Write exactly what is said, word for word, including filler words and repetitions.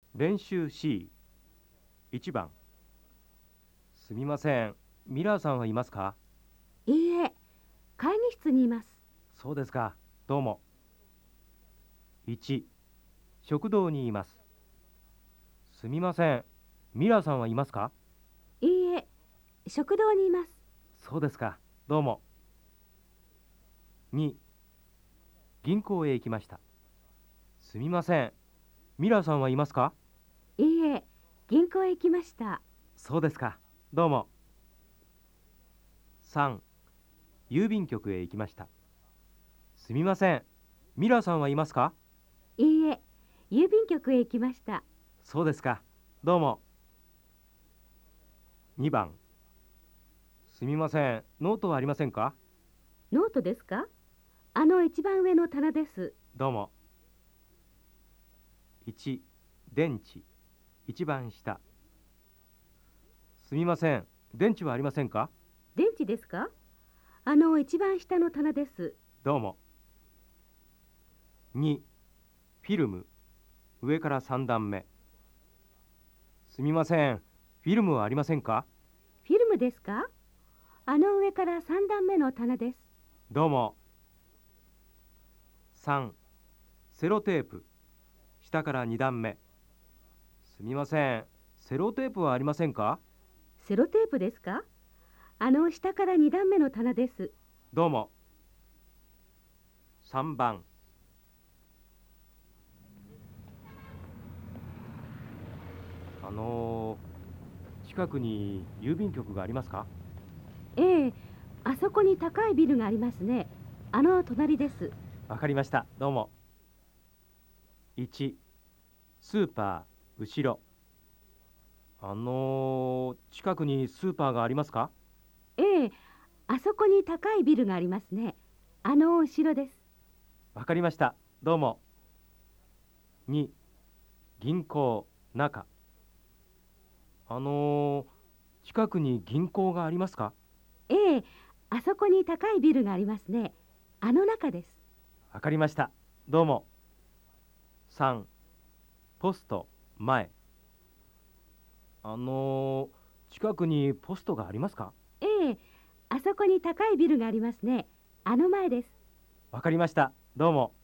練習 シーいち 番。すみません、ミラーさんはいますか？ いいえ、会議室にいます。 そうですか、どうも。いち、食堂にいます。すみません、ミラーさんはいますか？ いいえ、食堂にいます。 そうですか、どうも。に、銀行へ行きました。すみません、ミラーさんはいますか？ いいえ、銀行へ行きました。 そうですか、どうも。さん、郵便局へ行きました。すみません、ミラーさんはいますか？ いいえ、郵便局へ行きました。 そうですか、どうも。にばん。すみません、ノートはありませんか？ ノートですか？あの一番上の棚です。 どうも。いち、電池。一番下。すみません、電池はありませんか？ 電池ですか？あの一番下の棚です。 どうも。に、フィルム。上からさん段目。すみません、フィルムはありませんか？ フィルムですか？あの上からさん段目の棚です。 どうも。さん、セロテープ。下からに段目。すみません、セロテープはありませんか？ セロテープですか？あの下からに段目の棚です。 どうも。さんばん。あのー近くに郵便局がありますか？ ええ、あそこに高いビルがありますね。あの隣です。 わかりました。どうも。いち、スーパー、後ろ。あのー近くにスーパーがありますか？ ええ、あそこに高いビルがありますね。あの後ろです。 わかりました。どうも。に、銀行、中。あのー近くに銀行がありますか？ ええ、あそこに高いビルがありますね。あの中です。 わかりました。どうも。さん、ポスト、前。あのー近くにポストがありますか？ ええ、あそこに高いビルがありますね。あの前です。 わかりました。どうも。